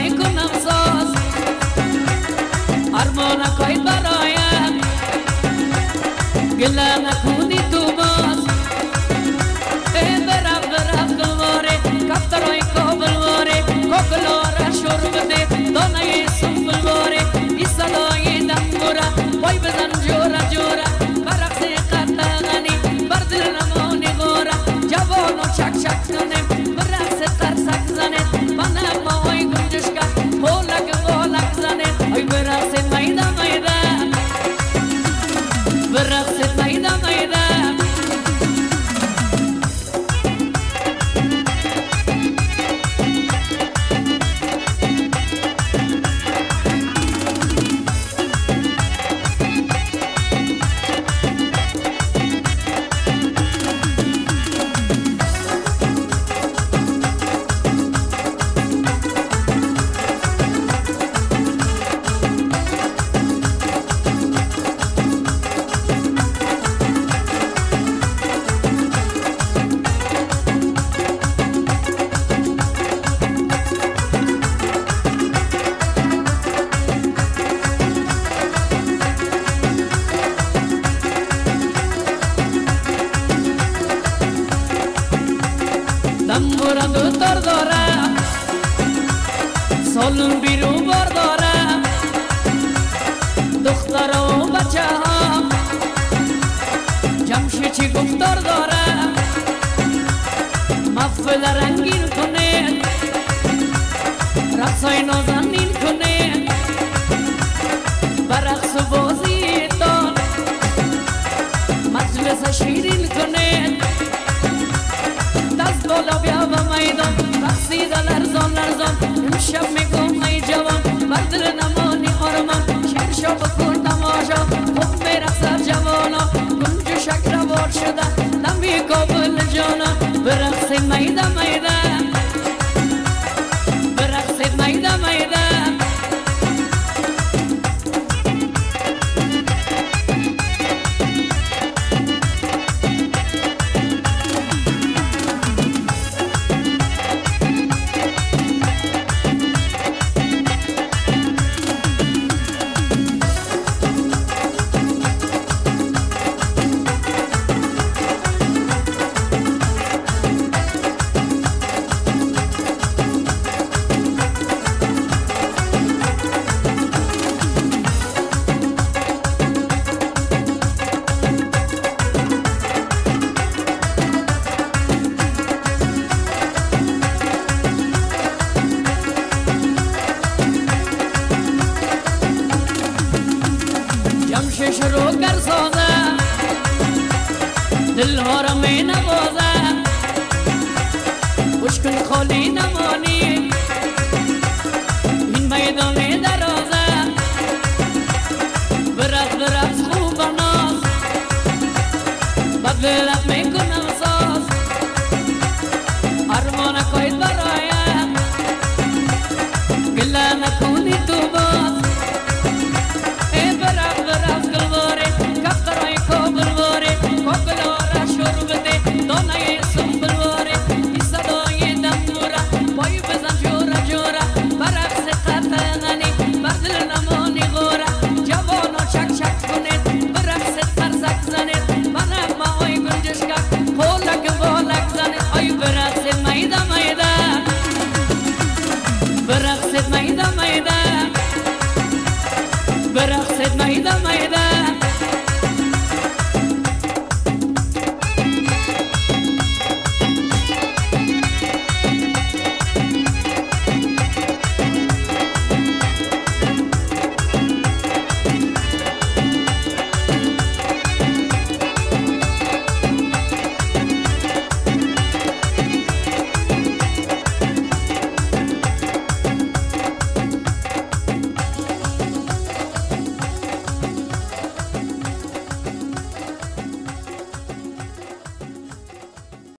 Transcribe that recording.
میکنم ساز ارمانکای برایم گله نکنی تو باز برف گلواره کفترهای کابلواره کوکلواره شور بده دانه سنبلواره ای صدای دنبوره پای بزن جوره جوره برقص قطغنی بر دل نمانی غوره جوان و چک چک کنه برقص ترسک زنه منم ماهای گنجش کرد هولک والک زنه ای برقص میده میده برقص میده میده دنبورا دوتر دارم سالون بیرو بار دارم دختر و بچه ها جمشی چی گفتار دارم محفل رنگین کنه رقصای نازنین کنه برقص و بازی دار مجلس شیرین کنه دست بالا بیا و میدان رقصیده لرزان لرزان امشب میگم ای جوان بر دل نمانی آرمان شیر شا بکن تماشا خوب میرقصد جوانا گنج شک روار شده نمی کابل جانا برقص میده میده برقص میده میده شروع کر سازه دل ها را می نوازه مشکل خالی نمانی این میدان درازه برقص خوب و ناز بدلت می کنم ساز ارمانکای برایم گله نکنی تو باز برقص گلواره کفترهای کابلواره کوکلواره شور بده دانه سنبلواره ای صدای دنبوره پای بزن جوره جوره برقص قطغنی بر دل نمانی غوره جوان و چک چک کنه برقص ترسک زنه منم ماهای گنجش کرد هولک والک زنه ای برقص میده میده برقص میده میده برقص میده میده